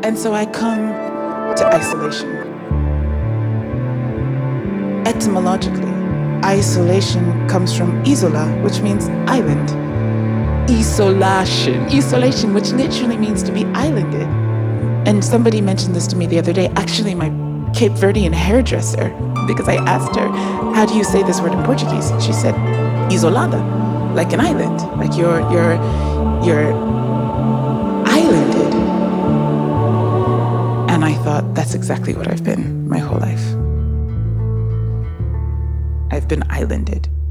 And so I come to isolation. Etymologically, isolation comes from isola, which means island. Isolation, which literally means to be islanded. And somebody mentioned this to me the other day, actually my Cape Verdean hairdresser, because I asked her, how do you say this word in Portuguese? She said, isolada, like an island, like you're islanded. And I thought, that's exactly what I've been my whole life. I've been islanded.